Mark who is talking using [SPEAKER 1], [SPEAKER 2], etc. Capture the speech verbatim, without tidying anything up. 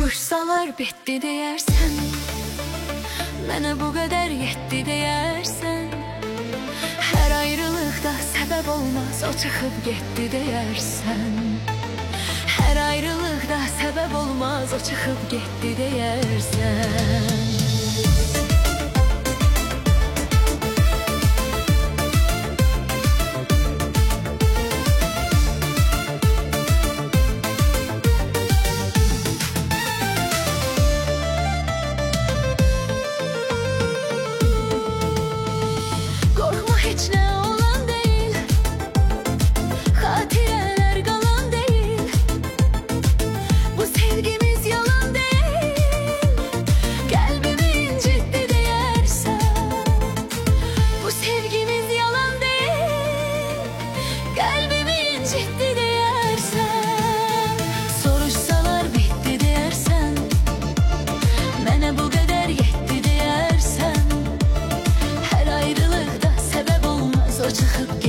[SPEAKER 1] Soruşsalar bitdi deyərsən, mənə bu qədər yetdi deyərsən. Hər ayrılıqda səbəb olmaz, o çıxıb getdi deyərsən. Hər ayrılıqda səbəb olmaz, o çıxıb getdi deyərsən. Heç nə olan deyil, xatirələr qalan deyil. Bu sevgimiz yalan deyil, qəlbimi incitdi deyərsən. Bu sevgimiz yalan deyil, qəlbimi incitdi deyərsən. Soruşsalar bitdi deyərsən, mənə bu qədər yetdi deyərsən. Hər ayrılıqda səbəb olmaz, o çıxıb